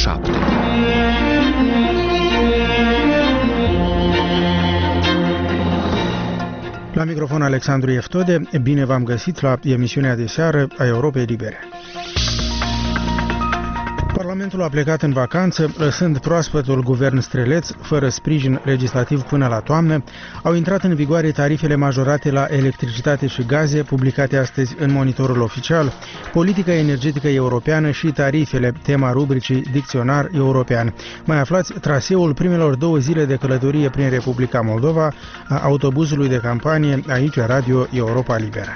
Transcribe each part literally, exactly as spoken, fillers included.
șapte. La microfon Alexandru Eftode, bine v-am găsit la emisiunea de seară a Europei Libere. Parlamentul a plecat în vacanță, lăsând proaspătul guvern streleț, fără sprijin legislativ până la toamnă. Au intrat în vigoare tarifele majorate la electricitate și gaze, publicate astăzi în monitorul oficial, politica energetică europeană și tarifele, tema rubricii Dicționar European. Mai aflați traseul primelor două zile de călătorie prin Republica Moldova a autobuzului de campanie aici la Radio Europa Liberă.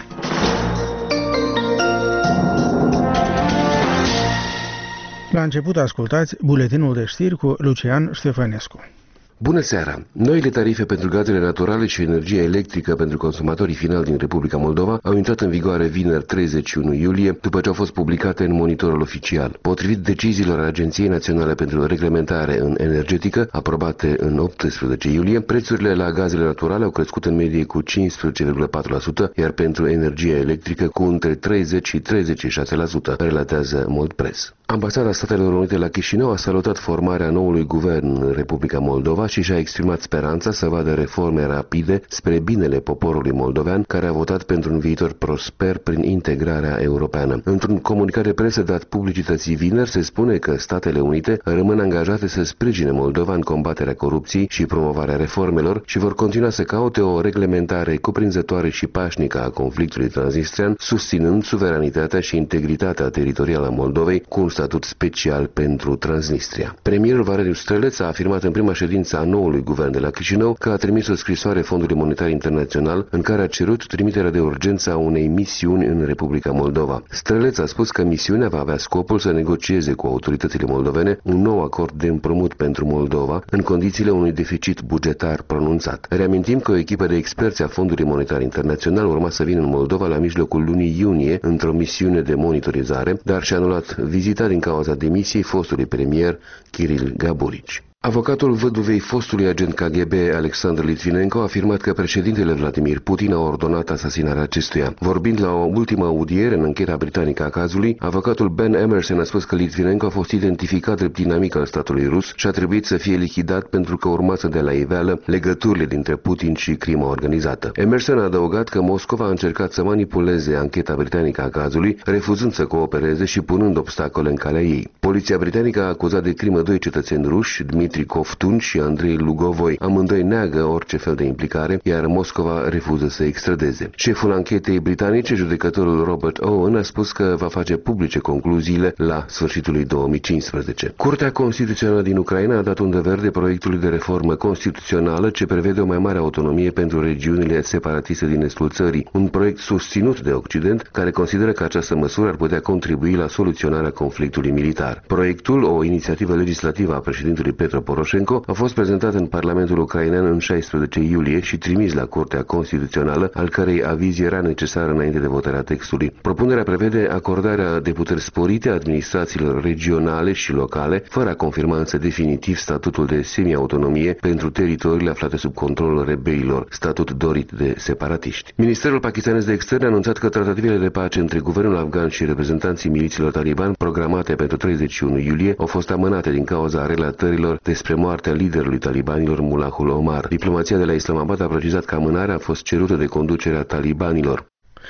La început ascultați buletinul de știri cu Lucian Ștefănescu. Bună seara! Noile tarife pentru gazele naturale și energia electrică pentru consumatorii finali din Republica Moldova au intrat în vigoare vineri treizeci și unu iulie, după ce au fost publicate în monitorul oficial. Potrivit deciziilor Agenției Naționale pentru Reglementare în Energetică, aprobate în optsprezece iulie, prețurile la gazele naturale au crescut în medie cu cincisprezece virgulă patru la sută, iar pentru energia electrică cu între treizeci și treizeci și șase la sută, relatează Moldpress. Ambasada Statelor Unite la Chișinău a salutat formarea noului guvern în Republica Moldova și și-a exprimat speranța să vadă reforme rapide spre binele poporului moldovean, care a votat pentru un viitor prosper prin integrarea europeană. Într-un comunicat de presă dat publicității vineri, se spune că Statele Unite rămân angajate să sprijine Moldova în combaterea corupției și promovarea reformelor și vor continua să caute o reglementare cuprinzătoare și pașnică a conflictului transnistrian, susținând suveranitatea și integritatea teritorială a Moldovei cu un statut special pentru Transnistria. Premierul Valeriu Streleț a afirmat în prima ședință a noului guvern de la Chișinău că a trimis o scrisoare Fondului Monetar Internațional în care a cerut trimiterea de urgență a unei misiuni în Republica Moldova. Streleț a spus că misiunea va avea scopul să negocieze cu autoritățile moldovene un nou acord de împrumut pentru Moldova în condițiile unui deficit bugetar pronunțat. Reamintim că o echipă de experți a Fondului Monetar Internațional urma să vină în Moldova la mijlocul lunii iunie într-o misiune de monitorizare, dar și-a anulat vizita din cauza demisiei fostului premier Kiril Gaburici. Avocatul văduvei fostului agent K G B Alexander Litvinenko a afirmat că președintele Vladimir Putin a ordonat asasinarea acestuia. Vorbind la o ultimă audiere în încheta britanică a cazului, avocatul Ben Emerson a spus că Litvinenko a fost identificat drept dinamic al statului rus și a trebuit să fie lichidat pentru că urma să dea la iveală legăturile dintre Putin și crima organizată. Emerson a adăugat că Moscova a încercat să manipuleze ancheta britanică a cazului, refuzând să coopereze și punând obstacole în calea ei. Poliția britanică a acuzat de crimă doi cetățeni ruși, Dmitri Kovtun și Andrei Lugovoi. Amândoi neagă orice fel de implicare, iar Moscova refuză să extradeze. Șeful anchetei britanice, judecătorul Robert Owen, a spus că va face publice concluziile la sfârșitul lui două mii cincisprezece. Curtea Constituțională din Ucraina a dat undă verde proiectului de reformă constituțională ce prevede o mai mare autonomie pentru regiunile separatiste din estul țării, un proiect susținut de Occident, care consideră că această măsură ar putea contribui la soluționarea conflictului militar. Proiectul, o inițiativă legislativă a președintelui Petro Poroșenko, a fost prezentat în Parlamentul ucrainean în șaisprezece iulie și trimis la Curtea Constituțională, al cărei aviz era necesar înainte de votarea textului. Propunerea prevede acordarea de puteri sporite administrațiilor regionale și locale, fără a confirma însă definitiv statutul de semi-autonomie pentru teritoriile aflate sub controlul rebelilor, statut dorit de separatiști. Ministerul pakistanez de externe a anunțat că tratativele de pace între guvernul afgan și reprezentanții miliților taliban, programate pentru treizeci și unu iulie, au fost amânate din cauza relatărilor despre moartea liderului talibanilor Mullahul Omar. Diplomația de la Islamabad a precizat că amânarea a fost cerută de conducerea talibanilor.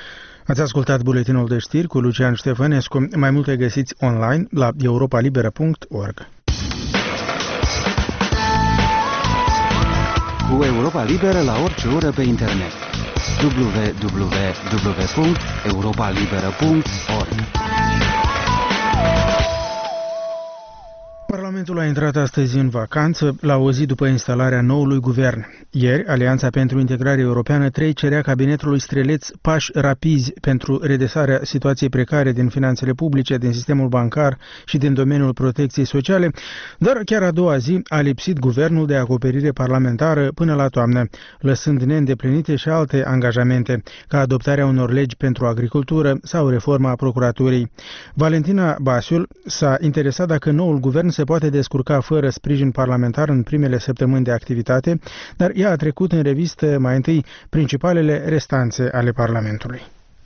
Ați ascultat buletinul de știri cu Lucian Ștefănescu. Mai multe găsiți online la europa liberă punct org. Cu Europa Liberă la orice oră pe internet. w w w punct europa liberă punct org. Parlamentul a intrat astăzi în vacanță, la o zi după instalarea noului guvern. Ieri, Alianța pentru Integrare Europeană trei cerea cabinetului Streleț pași rapizi pentru redresarea situației precare din finanțele publice, din sistemul bancar și din domeniul protecției sociale, dar chiar a doua zi a lipsit guvernul de acoperire parlamentară până la toamnă, lăsând neîndeplinite și alte angajamente, ca adoptarea unor legi pentru agricultură sau reforma procuraturii. Valentina Basiul s-a interesat dacă noul guvern se poate descurca fără sprijin parlamentar în primele săptămâni de activitate, dar ea a trecut în revistă mai întâi principalele restanțe ale Parlamentului.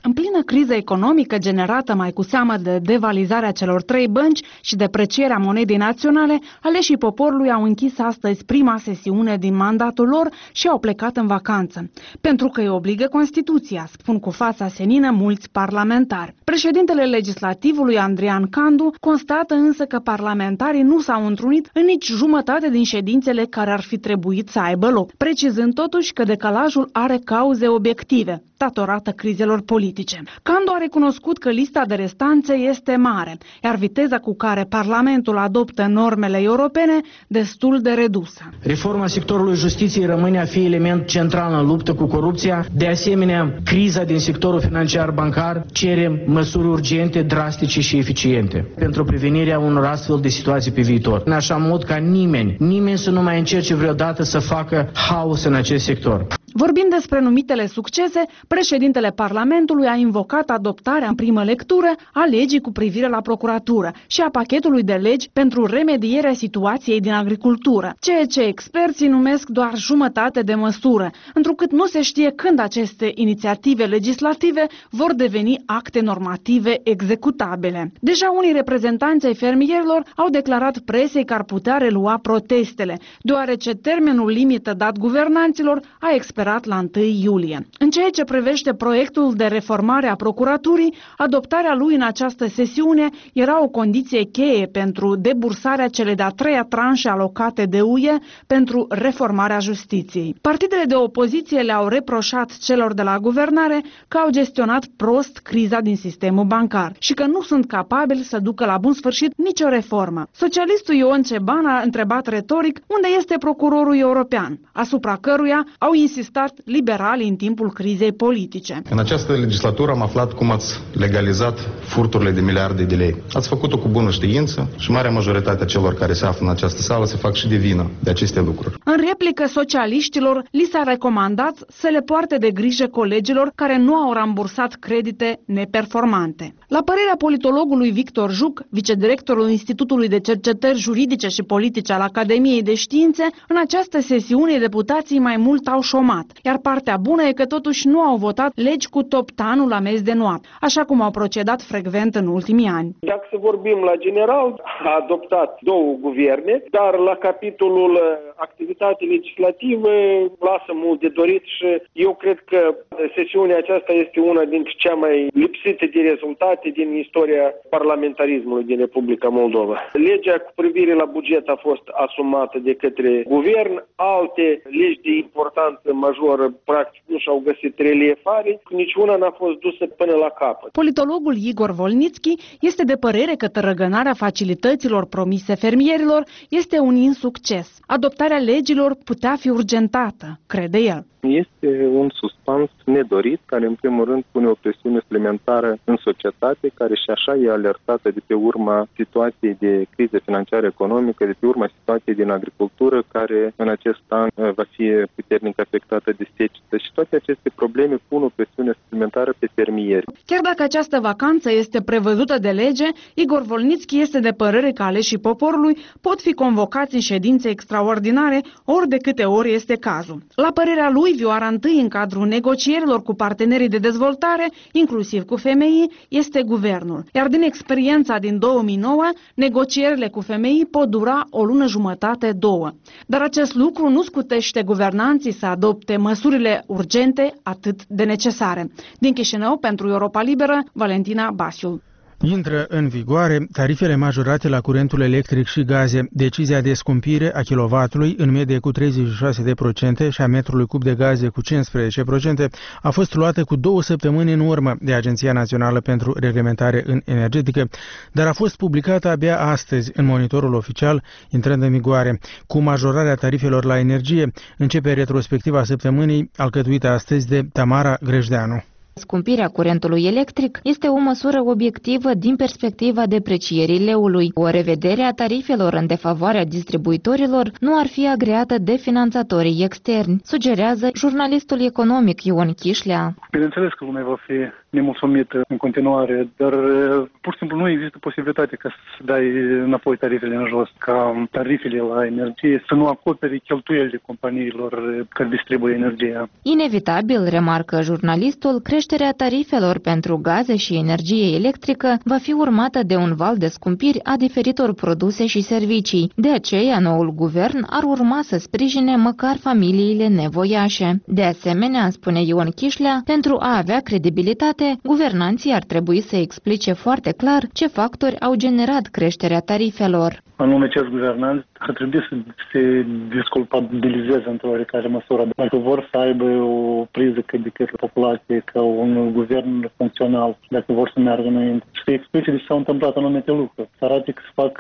În plină criză economică generată mai cu seamă de devalizarea celor trei bănci și deprecierea monedei naționale, aleșii poporului au închis astăzi prima sesiune din mandatul lor și au plecat în vacanță. Pentru că îi obligă Constituția, spun cu fața senină mulți parlamentari. Președintele legislativului, Andrian Candu, constată însă că parlamentarii nu s-au întrunit în nici jumătate din ședințele care ar fi trebuit să aibă loc, precizând totuși că decalajul are cauze obiective, datorată crizelor politice. Candu a recunoscut că lista de restanțe este mare, iar viteza cu care Parlamentul adoptă normele europene destul de redusă. Reforma sectorului justiției rămâne a fi element central în luptă cu corupția. De asemenea, criza din sectorul financiar bancar cere măsuri urgente, drastice și eficiente pentru prevenirea unor astfel de situații pe viitor, în așa mod ca nimeni, nimeni să nu mai încerce vreodată să facă haos în acest sector. Vorbind despre numitele succese, președintele Parlamentului a invocat adoptarea în primă lectură a legii cu privire la procuratură și a pachetului de legi pentru remedierea situației din agricultură, ceea ce experții numesc doar jumătate de măsură, întrucât nu se știe când aceste inițiative legislative vor deveni acte normative executabile. Deja unii reprezentanți ai fermierilor au declarat presei că ar putea relua protestele, deoarece termenul limită dat guvernanților a expirat la întâi iulie. În ceea ce privește proiectul de reformare a procuraturii, adoptarea lui în această sesiune era o condiție cheie pentru debursarea cele de-a treia tranșe alocate de U E pentru reformarea justiției. Partidele de opoziție le-au reproșat celor de la guvernare că au gestionat prost criza din sistemul bancar și că nu sunt capabili să ducă la bun sfârșit nicio reformă. Socialistul Ion Ceban a întrebat retoric unde este procurorul european, asupra căruia au insistat liberali în timpul crizei politice. În această legislatură am aflat cum ați legalizat furturile de miliarde de lei. Ați făcut-o cu bună știință și marea majoritate a celor care se află în această sală se fac și de vină de aceste lucruri. În replică socialiștilor, li s-a recomandat să le poarte de grijă colegilor care nu au rambursat credite neperformante. La părerea politologului Victor Juc, vicedirectorul Institutului de Cercetări Juridice și Politice al Academiei de Științe, în această sesiune deputații mai mult au șomat. Iar partea bună e că totuși nu au votat legi cu toptanul la miez de noapte, așa cum au procedat frecvent în ultimii ani. Dacă să vorbim la general, a adoptat două guverne, dar la capitolul activitate legislativă lasă mult de dorit și eu cred că sesiunea aceasta este una dintre cea mai lipsite de rezultate din istoria parlamentarismului din Republica Moldova. Legea cu privire la buget a fost asumată de către guvern, alte legi de importanță majoră practic nu și-au găsit reliefare, niciuna n-a fost dusă până la capăt. Politologul Igor Volnitski este de părere că tărăgănarea facilităților promise fermierilor este un insucces. Adoptarea legilor putea fi urgentată, crede el. Este un suspans nedorit care, în primul rând, pune o presiune suplimentară în societate, care și așa e alertată de pe urma situației de criză financiară economică, de pe urma situației din agricultură, care în acest an va fi puternic afectată de secetă. Și toate aceste probleme pun o presiune suplimentară pe fermieri. Chiar dacă această vacanță este prevăzută de lege, Igor Volnitski este de părere că aleșii poporului pot fi convocați în ședințe extraordinare ori de câte ori este cazul. La părerea lui, vioara întâi în cadrul negocierilor cu partenerii de dezvoltare, inclusiv cu femeii, este guvernul. Iar din experiența din două mii nouă, negocierile cu femeii pot dura o lună jumătate, două. Dar acest lucru nu scutește guvernanții să adopte măsurile urgente atât de necesare. Din Chișinău, pentru Europa Liberă, Valentina Basiu. Intră în vigoare tarifele majorate la curentul electric și gaze. Decizia de scumpire a kilovatului în medie cu treizeci și șase la sută și a metrului cub de gaze cu cincisprezece la sută a fost luată cu două săptămâni în urmă de Agenția Națională pentru Reglementare în Energetică, dar a fost publicată abia astăzi în monitorul oficial, intrând în vigoare. Cu majorarea tarifelor la energie, începe retrospectiva săptămânii, alcătuită astăzi de Tamara Grejdeanu. Scumpirea curentului electric este o măsură obiectivă din perspectiva deprecierii leului. O revedere a tarifelor în defavoarea distribuitorilor nu ar fi agreată de finanțatorii externi, sugerează jurnalistul economic Ion Chișlea. Bineînțeles că lumea va fi nemulțumită în continuare, dar pur și simplu nu există posibilitate ca să dai înapoi tarifele în jos, ca tarifele la energie să nu acopere cheltuielile companiilor care distribuie energia. Inevitabil, remarcă jurnalistul, crește creșterea tarifelor pentru gaze și energie electrică va fi urmată de un val de scumpiri a diferitor produse și servicii. De aceea, noul guvern ar urma să sprijine măcar familiile nevoiașe. De asemenea, spune Ion Chișlea, pentru a avea credibilitate, guvernanții ar trebui să explice foarte clar ce factori au generat creșterea tarifelor. Anume, acești guvernanți ar trebui să se desculpabilizeze într-o oarecare măsură. Dacă vor să aibă o priză de către populație ca un guvern funcțional, dacă vor să meargă înainte, să explice de ce s-au întâmplat anumite lucruri, să arate că se fac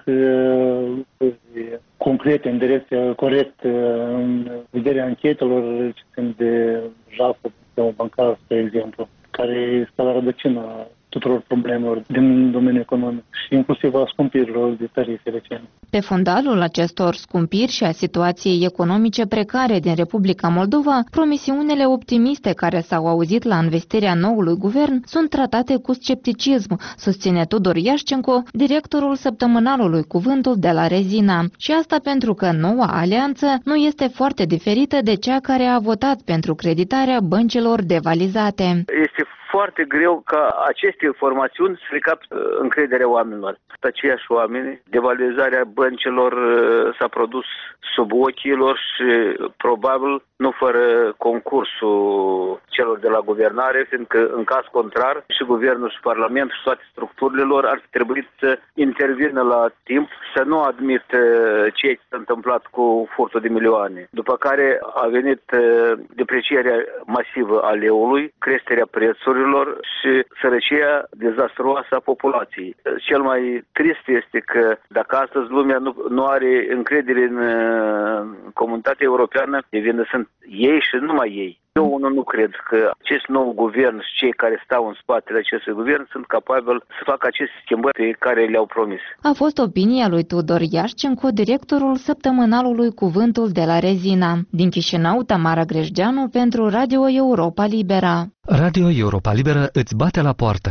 lucruri concrete, în direcția corectă, în vederea anchetelor ce țin de jafă, de un bancar, spre exemplu, care este la rădăcina tuturor problemelor din domeniul economic și inclusiv a scumpirilor de tarife recente. Pe fundalul acestor scumpiri și a situației economice precare din Republica Moldova, promisiunile optimiste care s-au auzit la investirea noului guvern sunt tratate cu scepticism, susține Tudor Iașcenco, directorul săptămânalului Cuvântul de la Rezina. Și asta pentru că noua alianță nu este foarte diferită de cea care a votat pentru creditarea băncilor devalizate. Este foarte greu ca aceste informațiuni să recapte încrederea oamenilor. Aceiași oameni, devalizarea băncilor s-a produs sub ochii lor și probabil nu fără concursul celor de la guvernare, fiindcă în caz contrar și guvernul și parlamentul și toate structurile lor ar fi trebuit să intervină la timp, să nu admită ce s-a întâmplat cu furtul de milioane. După care a venit deprecierea masivă a leului, creșterea prețurilor și sărăcia dezastruoasă a populației. Cel mai trist este că dacă astăzi lumea nu, nu are încredere în comunitatea europeană, de vină sunt ei și numai ei. Eu unul nu cred că acest nou guvern și cei care stau în spatele acestui guvern sunt capabili să facă aceste schimbări pe care le-au promis. A fost opinia lui Tudor Iașcenco, directorul săptămânalului Cuvântul de la Rezina. Din Chișinău, Tamara Grejdeanu pentru Radio Europa Libera. Radio Europa Liberă îți bate la poartă.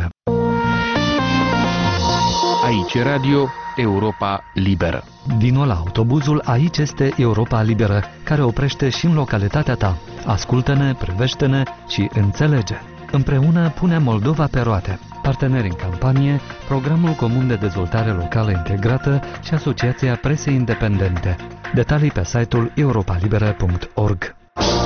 Aici Radio Europa Liberă. Vino la autobuzul Aici este Europa Liberă, care oprește și în localitatea ta. Ascultă-ne, privește-ne și înțelege. Împreună punem Moldova pe roate. Parteneri în campanie, Programul Comun de Dezvoltare Locală Integrată și Asociația Presei Independente. Detalii pe site-ul europa liberă punct org.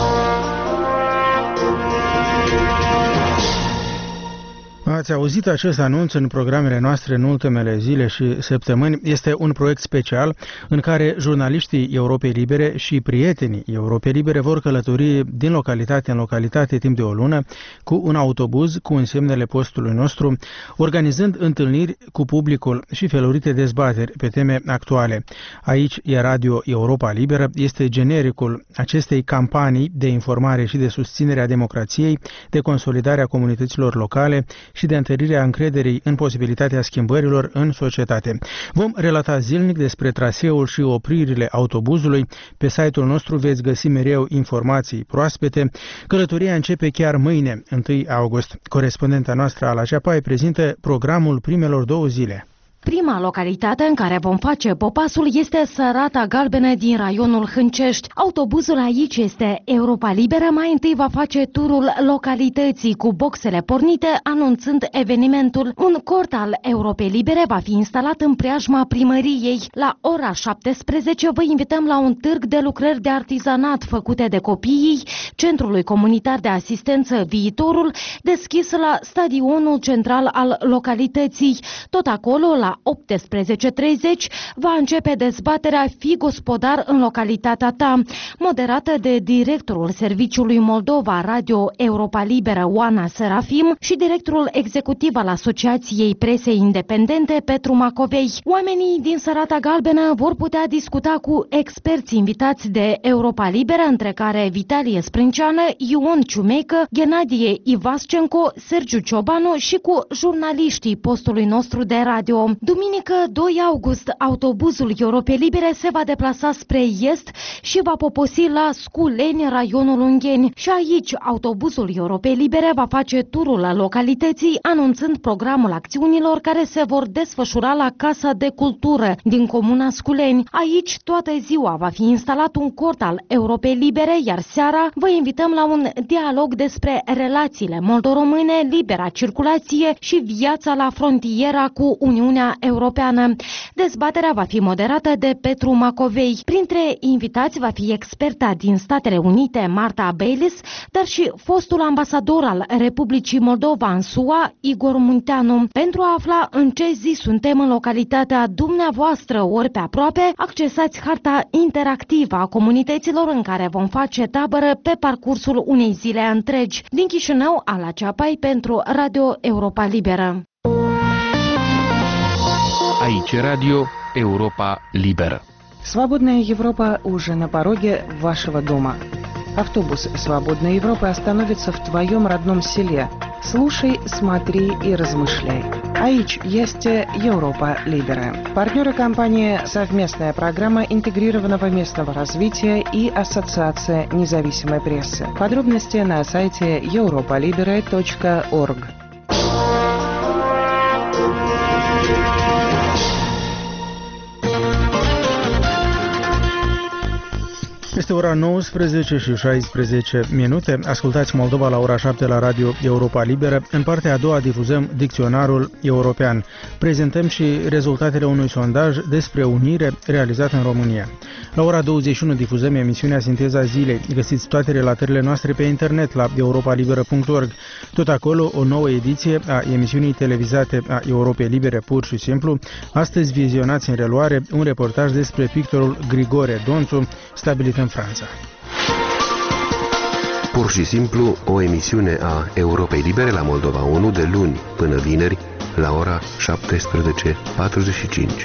Ați auzit acest anunț în programele noastre în ultimele zile și săptămâni. Este un proiect special în care jurnaliștii Europei Libere și prietenii Europei Libere vor călători din localitate în localitate timp de o lună cu un autobuz cu însemnele postului nostru, organizând întâlniri cu publicul și felurite dezbateri pe teme actuale. Aici e Radio Europa Liberă, este genericul acestei campanii de informare și de susținere a democrației, de consolidarea comunităților locale și de întărirea încrederii în posibilitatea schimbărilor în societate. Vom relata zilnic despre traseul și opririle autobuzului. Pe site-ul nostru veți găsi mereu informații proaspete. Călătoria începe chiar mâine, întâi august. Corespondenta noastră Ala Ceapai prezintă programul primelor două zile. Prima localitate în care vom face popasul este Sărata Galbenă din raionul Hâncești. Autobuzul aici este Europa Liberă. Mai întâi va face turul localității cu boxele pornite, anunțând evenimentul. Un cort al Europei Libere va fi instalat în preajma primăriei. La ora șaptesprezece vă invităm la un târg de lucrări de artizanat făcute de copiii Centrului Comunitar de Asistență Viitorul, deschis la stadionul central al localității. Tot acolo, la La optsprezece treizeci va începe dezbaterea Fii gospodar în localitatea ta, moderată de directorul Serviciului Moldova Radio Europa Liberă Oana Serafim și directorul executiv al Asociației Presei Independente Petru Macovei. Oamenii din Sărata Galbenă vor putea discuta cu experți invitați de Europa Liberă, între care Vitalie Sprânceană, Ion Ciumecă, Ghenadie Ivascenco, Sergiu Ciobanu și cu jurnaliștii postului nostru de radio. Duminică doi august, autobuzul Europei Libere se va deplasa spre est și va poposi la Sculeni, raionul Ungheni. Și aici, autobuzul Europei Libere va face turul localității, anunțând programul acțiunilor care se vor desfășura la Casa de Cultură din comuna Sculeni. Aici, toată ziua va fi instalat un cort al Europei Libere, iar seara vă invităm la un dialog despre relațiile moldo-române, libera circulație și viața la frontiera cu Uniunea Europeană. Dezbaterea va fi moderată de Petru Macovei. Printre invitați va fi experta din Statele Unite, Marta Baylis, dar și fostul ambasador al Republicii Moldova în S U A, Igor Munteanu. Pentru a afla în ce zi suntem în localitatea dumneavoastră ori pe aproape, accesați harta interactivă a comunităților în care vom face tabără pe parcursul unei zile întregi. Din Chișinău, Ala Ceapai pentru Radio Europa Liberă. Aici Radio Europa Liberă. Свободная Европа уже на пороге вашего дома. Автобус Свободной Европы остановится в твоем родном селе. Слушай, смотри и размышляй. Aici este Europa Liberă. Партнеры компании «Совместная программа интегрированного местного развития» и Ассоциация независимой прессы. Подробности на сайте europa libera точка org. Este ora nouăsprezece și șaisprezece minute. Ascultați Moldova la ora șapte la Radio Europa Liberă. În partea a doua difuzăm dicționarul european. Prezentăm și rezultatele unui sondaj despre unire realizat în România. La ora douăzeci și unu difuzăm emisiunea Sinteza Zilei. Găsiți toate relatările noastre pe internet la europa libera punct org. Tot acolo o nouă ediție a emisiunii televizate a Europei Libere, pur și simplu. Astăzi vizionați în reluare un reportaj despre pictorul Grigore Donțu, stabilit în Franța. Pur și simplu, o emisiune a Europei Libere la Moldova unu de luni până vineri la ora șaptesprezece patruzeci și cinci.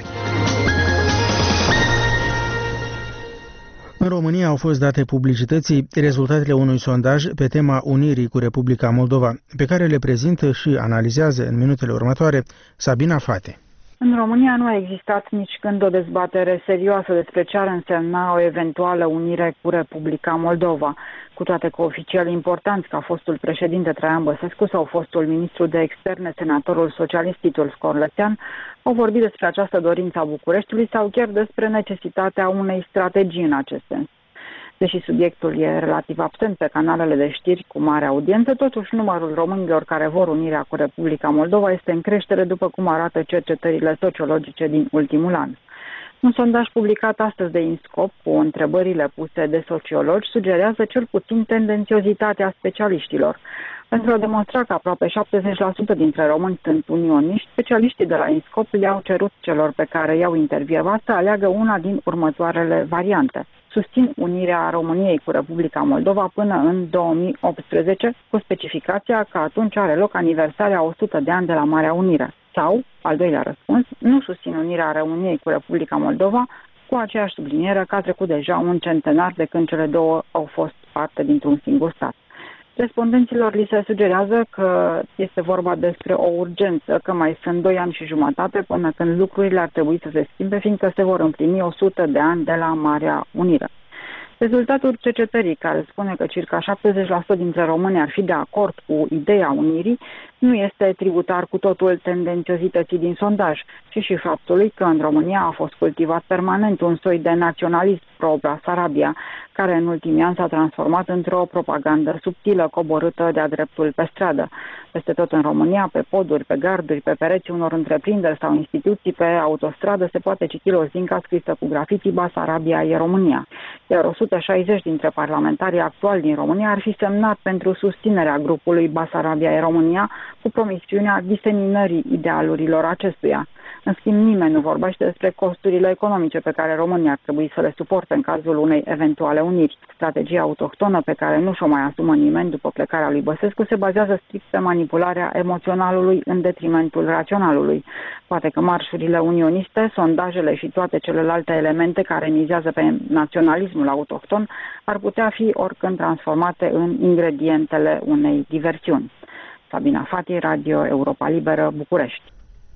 În România au fost date publicității rezultatele unui sondaj pe tema unirii cu Republica Moldova, pe care le prezintă și analizează în minutele următoare Sabina Fate. În România nu a existat nici când o dezbatere serioasă despre ce ar însemna o eventuală unire cu Republica Moldova, cu toate că oficiali importanți ca fostul președinte Traian Băsescu sau fostul ministru de externe, senatorul socialist Titul Scorlățean, au vorbit despre această dorință a Bucureștiului sau chiar despre necesitatea unei strategii în acest sens. Deși subiectul e relativ absent pe canalele de știri cu mare audiență, totuși numărul românilor care vor unirea cu Republica Moldova este în creștere, după cum arată cercetările sociologice din ultimul an. Un sondaj publicat astăzi de INSCOP cu întrebările puse de sociologi sugerează cel puțin tendențiozitatea specialiștilor. Pentru a demonstra că aproape șaptezeci la sută dintre români sunt unioniști, specialiștii de la INSCOP le-au cerut celor pe care i-au intervievat să aleagă una din următoarele variante. Susțin unirea României cu Republica Moldova până în două mii optsprezece, cu specificația că atunci are loc aniversarea o sută de ani de la Marea Unire. Sau, al doilea răspuns, nu susțin unirea României cu Republica Moldova, cu aceeași subliniere că a trecut deja un centenar de când cele două au fost parte dintr-un singur stat. Respondenților li se sugerează că este vorba despre o urgență, că mai sunt doi ani și jumătate până când lucrurile ar trebui să se schimbe, fiindcă se vor împlini o sută de ani de la Marea Unire. Rezultatul cercetării, care spune că circa șaptezeci la sută dintre români ar fi de acord cu ideea unirii, nu este tributar cu totul tendențiozității din sondaj, ci și faptului că în România a fost cultivat permanent un soi de naționalism pro-Basarabia, care în ultimii ani s-a transformat într-o propagandă subtilă, coborâtă de-a dreptul pe stradă. Peste tot în România, pe poduri, pe garduri, pe pereții unor întreprinderi sau instituții pe autostradă se poate citi lozinca scrisă cu grafiti Basarabia e România. Iar o sută șaizeci dintre parlamentarii actuali din România ar fi semnat pentru susținerea grupului Basarabia e România, cu promisiunea diseminării idealurilor acestuia. În schimb, nimeni nu vorbește despre costurile economice pe care România ar trebui să le suporte în cazul unei eventuale uniri. Strategia autohtonă pe care nu și-o mai asumă nimeni după plecarea lui Băsescu se bazează strict pe manipularea emoționalului în detrimentul raționalului. Poate că marșurile unioniste, sondajele și toate celelalte elemente care mizează pe naționalismul autohton ar putea fi oricând transformate în ingredientele unei diversiuni. Sabina Fati, Radio Europa Liberă, București.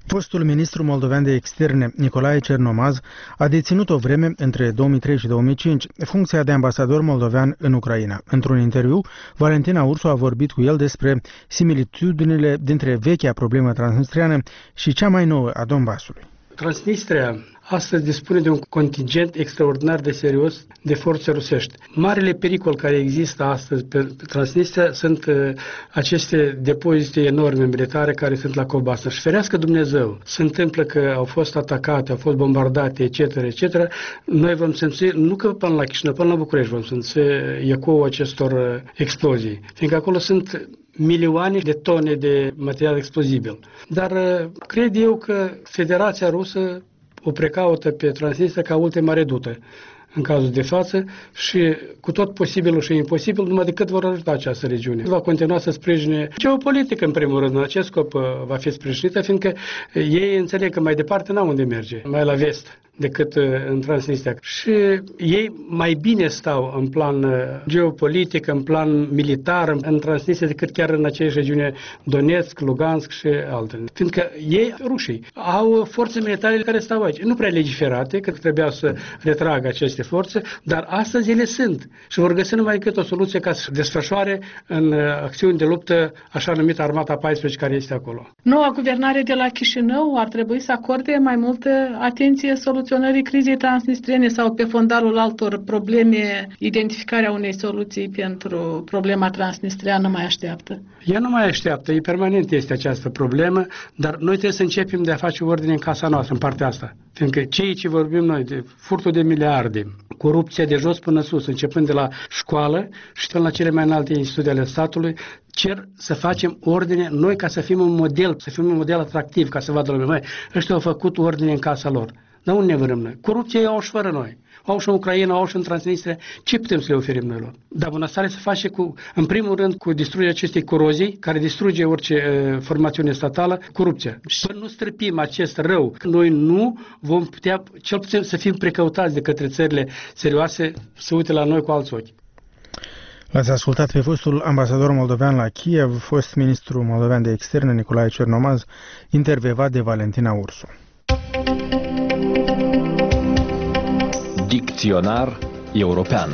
Fostul ministru moldovean de externe, Nicolae Cernomaz, a deținut o vreme, între două mii trei și două mii cinci, funcția de ambasador moldovean în Ucraina. Într-un interviu, Valentina Ursu a vorbit cu el despre similitudinile dintre vechea problemă transnistriană și cea mai nouă a Donbasului. Transnistria astăzi dispune de un contingent extraordinar de serios de forțe rusești. Marele pericol care există astăzi pe Transnistria sunt uh, aceste depozite enorme militare care sunt la Cobasa. Și ferească Dumnezeu, se întâmplă că au fost atacate, au fost bombardate, et cetera, et cetera. Noi vom simți, nu că până la Chișinău, până la București vom simți ecoul acestor uh, explozii. Fiindcă acolo sunt milioane de tone de material explozibil. Dar uh, cred eu că Federația Rusă o precaută pe Transnistria ca ultima redută în cazul de față și cu tot posibilul și imposibil, numai decât vor ajuta această regiune. Va continua să sprijine geopolitică, în primul rând, în acest scop va fi sprijinită, fiindcă ei înțeleg că mai departe n-au unde merge, mai la vest decât în Transnistria. Și ei mai bine stau în plan geopolitic, în plan militar, în Transnistria, decât chiar în aceeași regiune Donetsk, Lugansk și altele. Fiindcă ei, rușii, au forțe militare care stau aici. Nu prea legiferate, că trebuia să retragă aceste forțe, dar astăzi ele sunt și vor găsi numai decât o soluție ca să desfășoare în acțiuni de luptă așa numită Armata paisprezece care este acolo. Noua guvernare de la Chișinău ar trebui să acorde mai multă atenție soluționării crizei transnistriene sau pe fondalul altor probleme, identificarea unei soluții pentru problema transnistriană mai așteaptă? Ea nu mai așteaptă, e permanent este această problemă, dar noi trebuie să începem de a face ordine în casa noastră, în partea asta. Fiindcă cei ce vorbim noi, de furtul de miliarde, corupția de jos până sus, începând de la școală și până la cele mai înalte instituții ale statului, cer să facem ordine noi ca să fim un model, să fim un model atractiv, ca să vadă lumea, mai, ăștia au făcut ordine în casa lor. Dar unde ne vrem noi? Corupția au și fără noi. Au și în Ucraina, au și în Transnistria. Ce putem să le oferim noi lor? Dar bunăstare se face cu, în primul rând, cu distrugerea acestei corozii, care distruge orice uh, formațiune statală, corupția. Și până nu străpim acest rău, noi nu vom putea, cel puțin, să fim precăutați de către țările serioase, să uite la noi cu alți ochi. L-ați ascultat pe fostul ambasador moldovean la Kiev, fost ministru moldovean de externe, Nicolae Cernomaz, intervievat de Valentina Ursu. Dicționar european.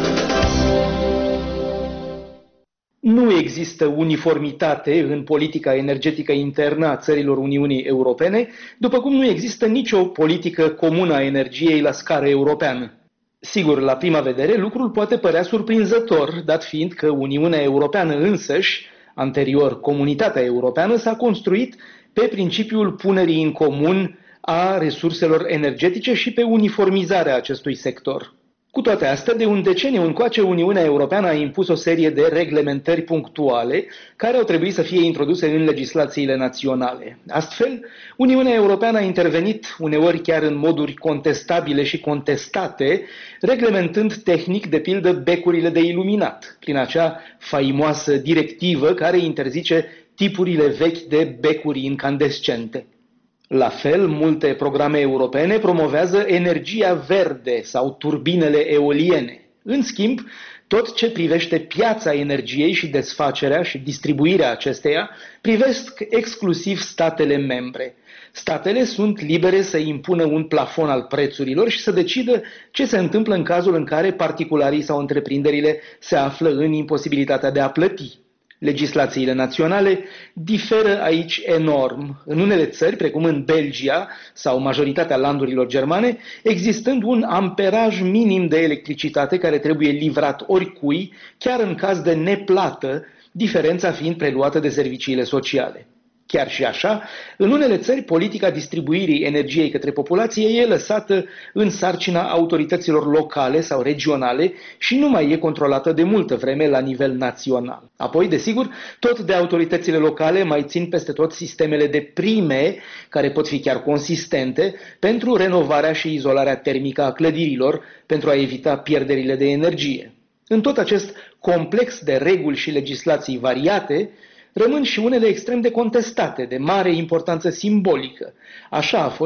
Nu există uniformitate în politica energetică internă a țărilor Uniunii Europene, după cum nu există nicio politică comună a energiei la scară europeană. Sigur, la prima vedere, lucrul poate părea surprinzător, dat fiind că Uniunea Europeană însăși, anterior Comunitatea Europeană, s-a construit pe principiul punerii în comun a resurselor energetice și pe uniformizarea acestui sector. Cu toate astea, de un deceniu încoace, Uniunea Europeană a impus o serie de reglementări punctuale care au trebuit să fie introduse în legislațiile naționale. Astfel, Uniunea Europeană a intervenit uneori chiar în moduri contestabile și contestate, reglementând tehnic, de pildă, becurile de iluminat, prin acea faimoasă directivă care interzice tipurile vechi de becuri incandescente. La fel, multe programe europene promovează energia verde sau turbinele eoliene. În schimb, tot ce privește piața energiei și desfacerea și distribuirea acesteia privesc exclusiv statele membre. Statele sunt libere să impună un plafon al prețurilor și să decidă ce se întâmplă în cazul în care particularii sau întreprinderile se află în imposibilitatea de a plăti. Legislațiile naționale diferă aici enorm. În unele țări, precum în Belgia sau majoritatea landurilor germane, existând un amperaj minim de electricitate care trebuie livrat oricui, chiar în caz de neplată, diferența fiind preluată de serviciile sociale. Chiar și așa, în unele țări, politica distribuirii energiei către populație e lăsată în sarcina autorităților locale sau regionale și nu mai e controlată de multă vreme la nivel național. Apoi, desigur, tot de autoritățile locale mai țin peste tot sistemele de prime, care pot fi chiar consistente, pentru renovarea și izolarea termică a clădirilor, pentru a evita pierderile de energie. În tot acest complex de reguli și legislații variate, rămân și unele extrem de contestate, de mare importanță simbolică. Așa a fost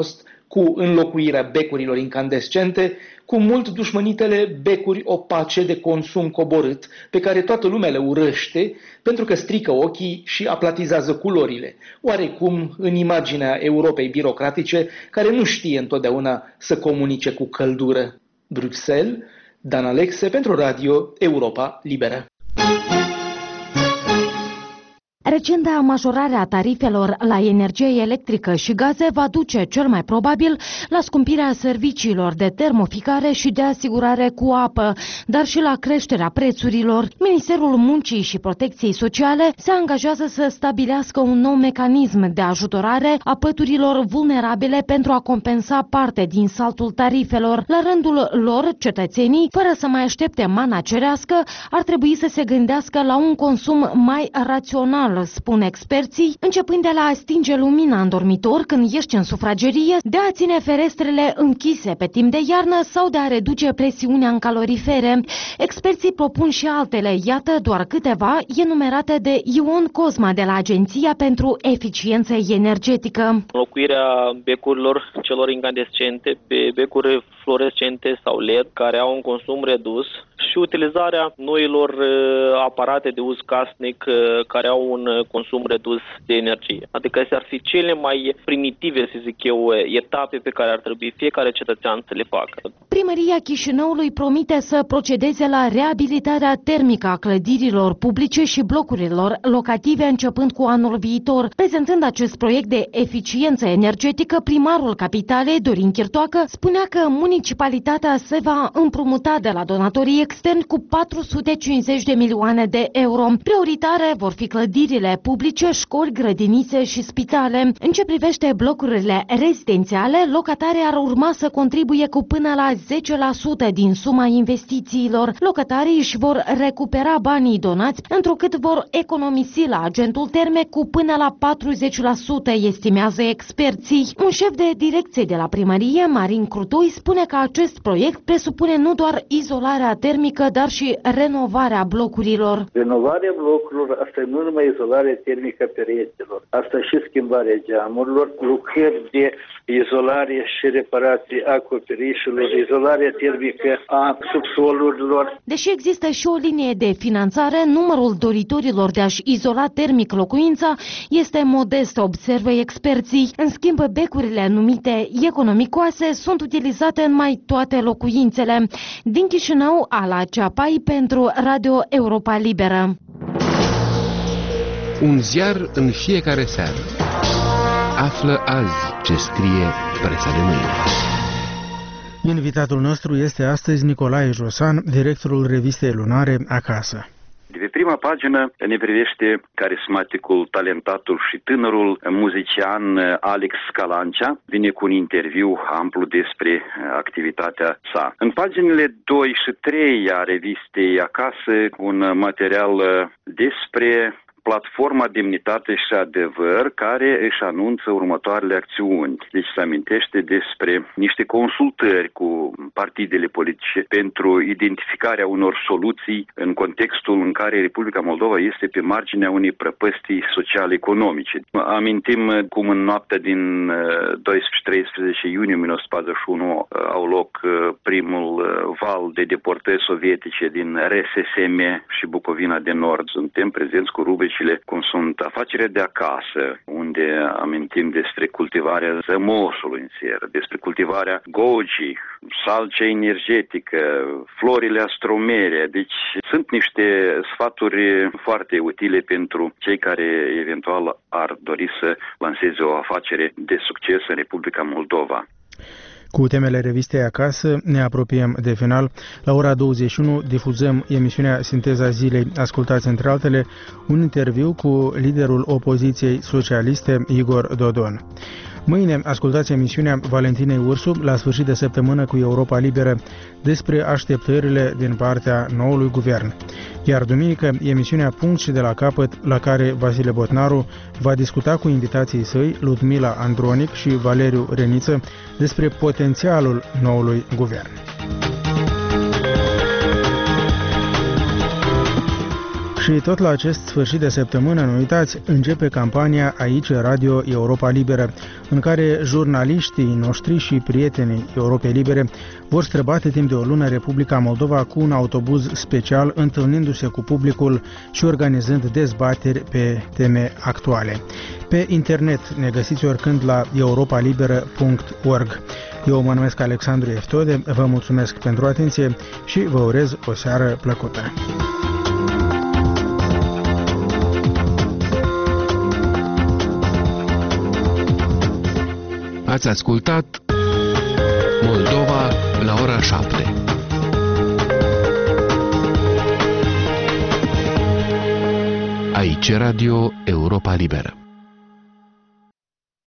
cu înlocuirea becurilor incandescente, cu mult dușmănitele becuri opace de consum coborât, pe care toată lumea le urăște pentru că strică ochii și aplatizează culorile, oarecum în imaginea Europei birocratice, care nu știe întotdeauna să comunice cu căldură. Bruxelles, Dan Alexe pentru Radio Europa Liberă. Recenta majorare a tarifelor la energie electrică și gaze va duce cel mai probabil la scumpirea serviciilor de termoficare și de asigurare cu apă, dar și la creșterea prețurilor. Ministerul Muncii și Protecției Sociale se angajează să stabilească un nou mecanism de ajutorare a păturilor vulnerabile pentru a compensa parte din saltul tarifelor. La rândul lor, cetățenii, fără să mai aștepte mana cerească, ar trebui să se gândească la un consum mai rațional, spun experții, începând de la a stinge lumina în dormitor când ești în sufragerie, de a ține ferestrele închise pe timp de iarnă sau de a reduce presiunea în calorifere. Experții propun și altele, iată doar câteva enumerate de Ion Cosma de la Agenția pentru Eficiență Energetică. Înlocuirea becurilor celor incandescente pe becuri fluorescente sau L E D care au un consum redus și utilizarea noilor aparate de uz casnic care au un consum redus de energie. Adică astea ar fi cele mai primitive, să zic eu, etape pe care ar trebui fiecare cetățean să le facă. Primăria Chișinăului promite să procedeze la reabilitarea termică a clădirilor publice și blocurilor locative începând cu anul viitor. Prezentând acest proiect de eficiență energetică, primarul capitalei, Dorin Chirtoacă, spunea că municipalitatea se va împrumuta de la donatorii externi cu patru sute cincizeci de milioane de euro. Prioritare vor fi clădirile publice, școli, grădinițe și spitale. În ce privește blocurile rezidențiale, locatarii ar urma să contribuie cu până la zece la sută din suma investițiilor. Locatarii își vor recupera banii donați, întrucât vor economisi la agentul terme cu până la patruzeci la sută, estimează experții. Un șef de direcție de la primărie, Marin Crutoi, spune că acest proiect presupune nu doar izolarea termică, dar și renovarea blocurilor. Renovarea blocurilor, asta nu numai izolarea termică a pereților, asta și schimbarea geamurilor, lucrări de izolare și reparație a acoperișurilor, izolarea termică a subsolurilor. Deși există și o linie de finanțare, numărul doritorilor de a-și izola termic locuința este modest, observă experții. În schimb, becurile numite economicoase sunt utilizate în mai toate locuințele. Din Chișinău, Ala Ceapai pentru Radio Europa Liberă. Un ziar în fiecare seară. Află azi ce scrie presa de mâine. Invitatul nostru este astăzi Nicolae Josan, directorul revistei lunare Acasă. De pe prima pagină ne privește carismaticul, talentatul și tânărul muzician Alex Scalancea. Vine cu un interviu amplu despre activitatea sa. În paginile doi și trei a revistei Acasă, un material despre platforma Demnitate și Adevăr, care își anunță următoarele acțiuni. Deci se amintește despre niște consultări cu partidele politice pentru identificarea unor soluții în contextul în care Republica Moldova este pe marginea unei prăpăstii sociale-economice. Amintim cum în noaptea din doisprezece-treisprezece iunie o mie nouă sute patruzeci și unu au loc primul val de deportări sovietice din R S S M și Bucovina de Nord. Suntem prezenți cu rubrici cum sunt afacerea de acasă, unde amintim despre cultivarea zămosului în seră, despre cultivarea goji, salcea energetică, florile astromere. Deci sunt niște sfaturi foarte utile pentru cei care eventual ar dori să lanseze o afacere de succes în Republica Moldova. Cu temele revistei Acasă ne apropiem de final. La ora douăzeci și unu difuzăm emisiunea Sinteza Zilei. Ascultați între altele un interviu cu liderul opoziției socialiste Igor Dodon. Mâine ascultați emisiunea Valentinei Ursu la sfârșit de săptămână cu Europa Liberă despre așteptările din partea noului guvern. Iar duminică, emisiunea Punct și de la capăt, la care Vasile Botnaru va discuta cu invitații săi, Ludmila Andronic și Valeriu Reniță, despre potențialul noului guvern. Și tot la acest sfârșit de săptămână, nu uitați, începe campania Aici Radio Europa Liberă, în care jurnaliștii noștri și prietenii Europei Libere vor străbate timp de o lună Republica Moldova cu un autobuz special, întâlnindu-se cu publicul și organizând dezbateri pe teme actuale. Pe internet ne găsiți oricând la europa liberă punct org. Eu mă numesc Alexandru Eftode, vă mulțumesc pentru atenție și vă urez o seară plăcută. Ați ascultat Moldova la ora șapte. Aici Radio Europa Liberă.